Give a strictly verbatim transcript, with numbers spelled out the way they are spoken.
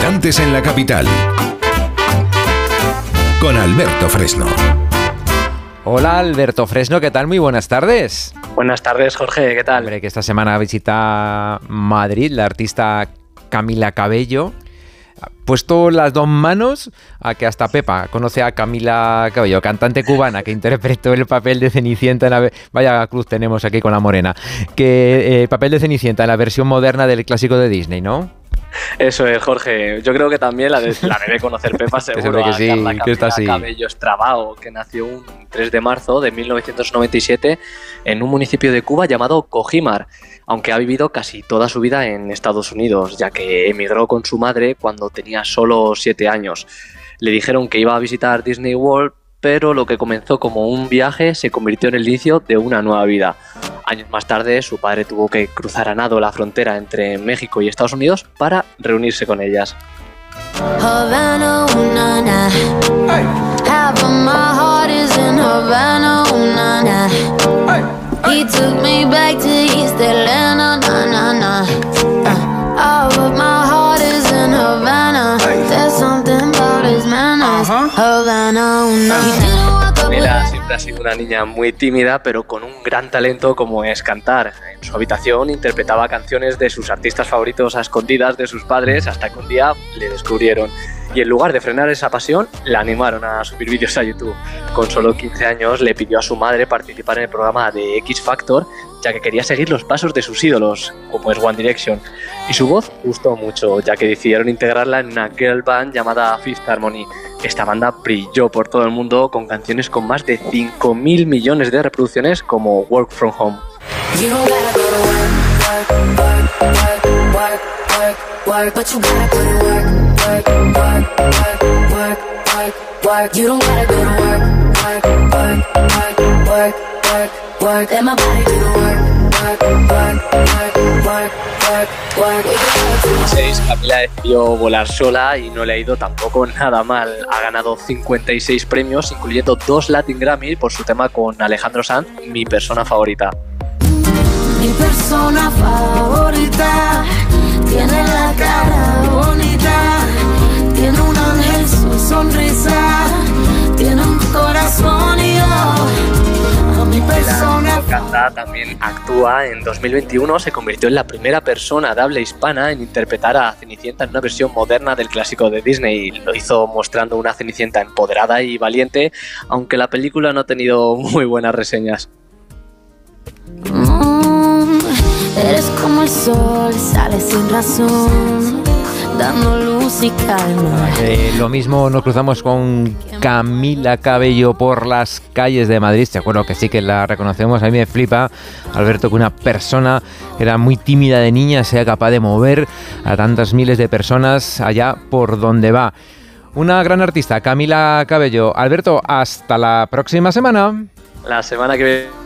Navegantes en la capital, con Alberto Fresno. Hola Alberto Fresno, ¿qué tal? Muy buenas tardes. Buenas tardes, Jorge, ¿qué tal? Hombre, que esta semana visita Madrid la artista Camila Cabello. Ha puesto las dos manos a que hasta Pepa conoce a Camila Cabello, cantante cubana que interpretó el papel de Cenicienta en la... Vaya cruz tenemos aquí con la morena. Que el eh, papel de Cenicienta en la versión moderna del clásico de Disney, ¿no? Eso es, Jorge. Yo creo que también la, de, la debe conocer Pepa, seguro. que sí, a Carla que está así. Cabello Estrabao, que nació un tres de marzo de mil novecientos noventa y siete en un municipio de Cuba llamado Cojimar, aunque ha vivido casi toda su vida en Estados Unidos, ya que emigró con su madre cuando tenía solo siete años. Le dijeron que iba a visitar Disney World, pero lo que comenzó como un viaje se convirtió en el inicio de una nueva vida. Años más tarde, su padre tuvo que cruzar a nado la frontera entre México y Estados Unidos para reunirse con ellas. Havana, una, na. Hey. Half of my heart is in Havana, una, na. Hey. Hey. He took me back to East Atlanta, na, na, na. Uh, all of my heart is in Havana. Hey. There's something about his manners. Uh-huh. Havana, una. Camila siempre ha sido una niña muy tímida, pero con un gran talento como es cantar. En su habitación interpretaba canciones de sus artistas favoritos a escondidas de sus padres, hasta que un día le descubrieron. Y en lugar de frenar esa pasión, la animaron a subir vídeos a YouTube. Con solo quince años le pidió a su madre participar en el programa de X Factor, ya que quería seguir los pasos de sus ídolos, como es One Direction. Y su voz gustó mucho, ya que decidieron integrarla en una girl band llamada Fifth Harmony. Esta banda brilló por todo el mundo con canciones con más de cinco mil millones de reproducciones, como Work From Home. seis, Camila decidió volar sola y no le ha ido tampoco nada mal. Ha ganado cincuenta y seis premios, incluyendo dos Latin Grammy por su tema con Alejandro Sanz, Mi Persona Favorita. Mi persona favorita tiene la cara bonita, tiene un ángel, su sonrisa, tiene un corazón y yo, mi persona. Canta, también actúa. En dos mil veintiuno se convirtió en la primera persona de habla hispana en interpretar a Cenicienta en una versión moderna del clásico de Disney. Lo hizo mostrando una Cenicienta empoderada y valiente, aunque la película no ha tenido muy buenas reseñas. Mm, eres como el sol, sales sin razón, dando luz y calma. Eh, lo mismo nos cruzamos con Camila Cabello por las calles de Madrid. Te acuerdo que sí que la reconocemos. A mí me flipa, Alberto, que una persona que era muy tímida de niña sea capaz de mover a tantas miles de personas allá por donde va. Una gran artista, Camila Cabello. Alberto, hasta la próxima semana. La semana que viene